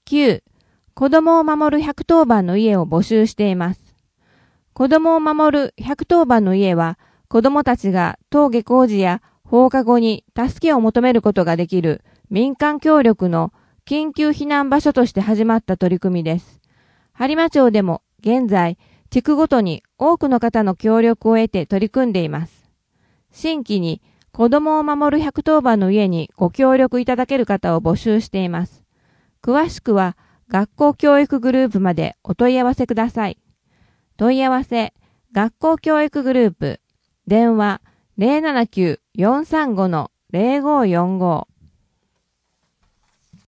9、子供を守る110番の家を募集しています。子供を守る110番の家は、子供たちが登下校時や放課後に助けを求めることができる民間協力の緊急避難場所として始まった取り組みです。播磨町でも現在、地区ごとに多くの方の協力を得て取り組んでいます。新規に子供を守る110番の家にご協力いただける方を募集しています。詳しくは学校教育グループまでお問い合わせください。問い合わせ、学校教育グループ、電話 079-435-0545